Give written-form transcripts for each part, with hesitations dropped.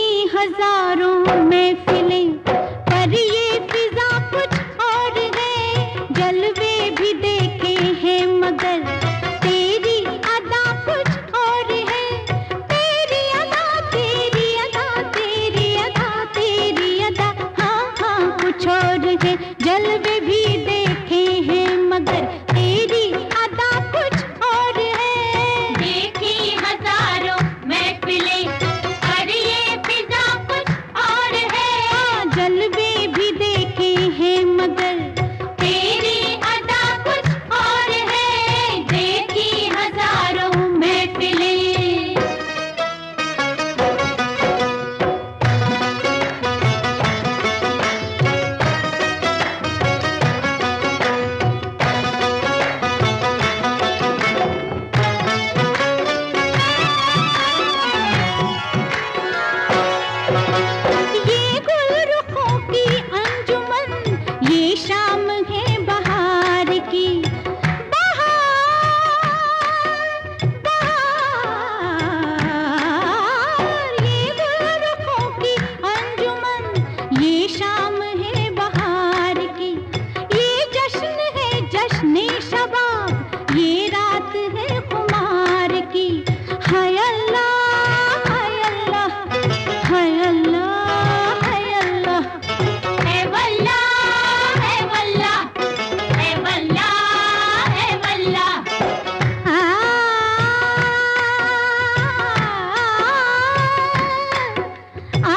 हजारों महफिलें पर ये फिजा कुछ और है। जलवे भी देखे हैं मगर तेरी अदा कुछ और है। तेरी अदा तेरी अदा तेरी अदा तेरी अदा हाँ हाँ कुछ और है। जलवे भी देखे हैं मगर तेरी अदा कुछ और है। देखी हजारों महफिलें पर ये फिजा कुछ और है। जलवे भी देखे हैं मगर तेरी अदा कुछ और है। देखी हजारों महफिलें। ये गुलरुखों की अंजुमन ये शाम है बहार की। बहार बहार ये गुलरुखों की अंजुमन ये शाम है बहार की। ये जश्न है जश्न शबाब ये रात है खुमार की। हाय अल्लाह हाय अल्लाह हाय अल्लाह हाय अल्लाह। है वल्ला है वल्ला है वल्ला है वल्ला। आ आ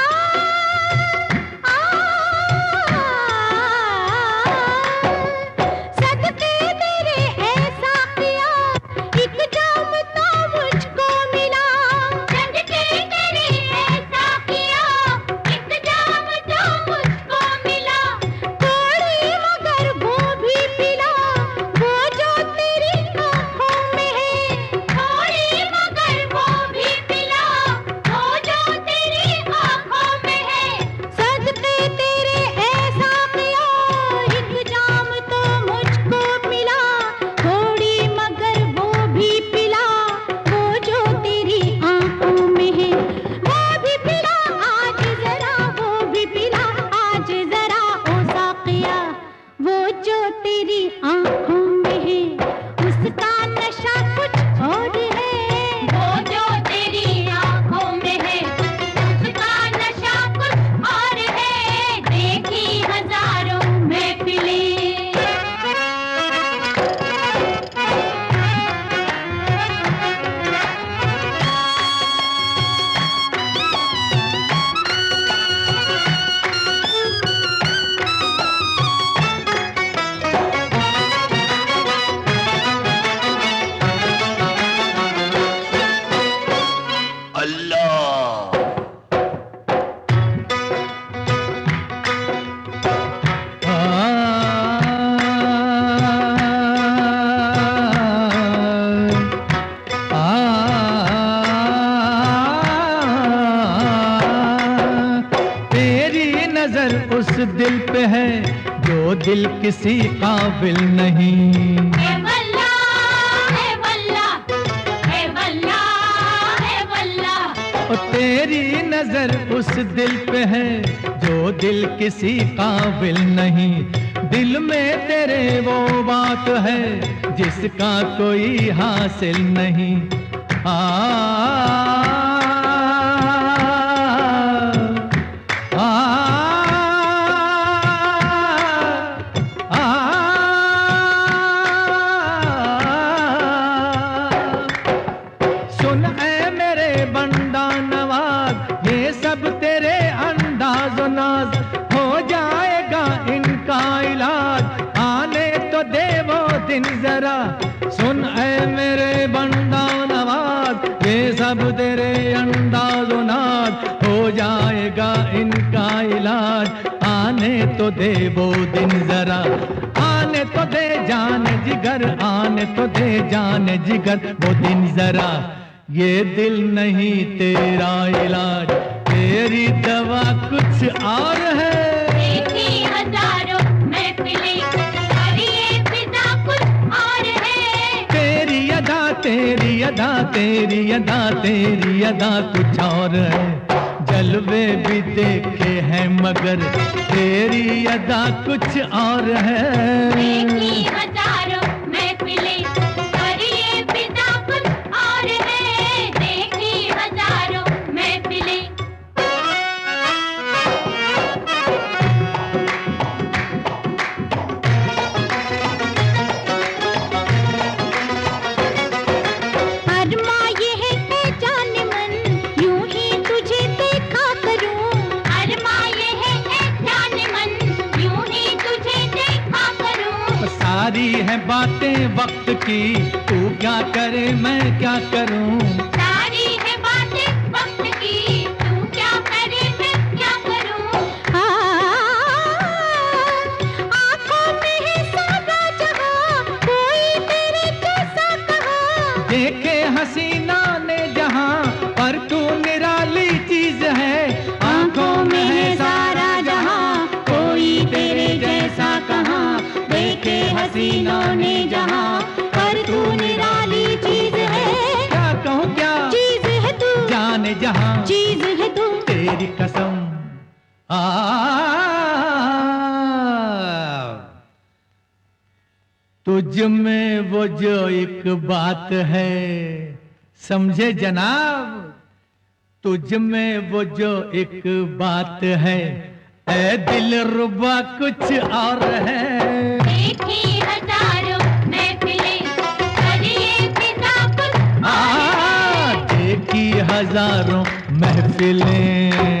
सदके तेरे ऐसा किया एक जाम तो मुझको मिला। सदके तेरे ऐसा किया एक जाम तो मुझको मिला। थोड़ी मगर वो भी पिला वो जो तेरी आँखों में है। थोड़ी मगर वो भी पिला वो जो तेरी आँखों में है। सदके तेरे ऐसा किया एक जाम तो मुझको मिला। थोड़ी मगर वो भी पिला वो जो तेरी आँखों में है। वो भी पिला आज जरा वो भी पिला आज जरा ओ साक़िया। वो जो तेरी आँखों में है उसका नशा कुछ और है। वो जो तेरी आँखों में है उसका नशा कुछ और है। देखी हजारों महफिलें। अल्लाह तेरी नजर उस दिल पे है जो दिल किसी काबिल नहीं। है वल्ला है वल्ला है वल्ला है वल्ला। और तेरी नजर उस दिल पे है जो दिल किसी काबिल नहीं। दिल में तेरे वो बात है जिसका कोई हासिल नहीं। आ, आ, आ, सुन ऐ मेरे बंदा नवाज ये सब तेरे अंदाज़ो नाज हो जाएगा इनका इलाज। आने तो दे वो दिन जरा सुन ऐ मेरे बंदा नवाज ये सब तेरे अंदाज़ो नाज हो जाएगा इनका इलाज। आने तो दे वो दिन जरा आने तो दे जान जिगर आने तो दे जान जिगर वो दिन जरा। ये दिल नहीं तेरा इलाज तेरी दवा कुछ और है। देखी हजारों महफिलें पर ये फिजा कुछ और है। तेरी अदा तेरी अदा तेरी अदा तेरी अदा कुछ और है। जलवे भी देखे हैं मगर तेरी अदा कुछ और है। देखी हजारों महफिलें पर ये फिदा कुछ और है। देखी हजारों महफिलें। अरमा ये है ए जान मन, यूं ही तुझे देखा करूं। अरमा ये है ए जान मन, यूं ही तुझे देखा करूं। सारी है बातें वक्त की, तू क्या करे मैं क्या करूं। सारी है बातें वक्त की, तू क्या करे मैं क्या करूं। आँखों में है सारा जहां, कोई तेरे जैसा कहाँ। देखे हसीना ने जहां पर तू निराली चीज है। आँखों में है सारा जहां, कोई तेरे जैसा कहाँ। देखे हसीनों ने जहां, पर तू निराली चीज है। क्या कहूँ क्या चीज है तू, जाने जहां चीज है तू। तेरी कसम। तुझ में वो जो एक बात है, समझे जनाब, तुझ में वो जो एक बात है, ऐ दिल रुबा कुछ और है। देखी हजारों महफिलें पर ये फिदा कुछ और है। देखी हजारों महफिलें